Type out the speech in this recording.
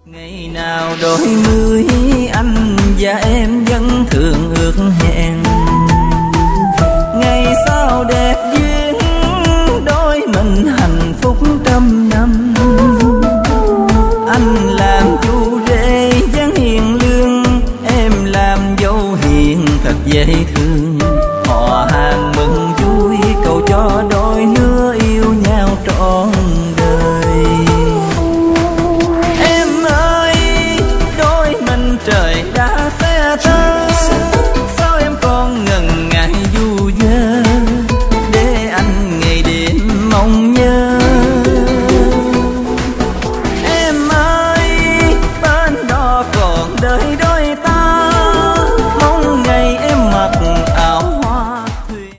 Ngày nào đôi mươi anh và em vẫn thường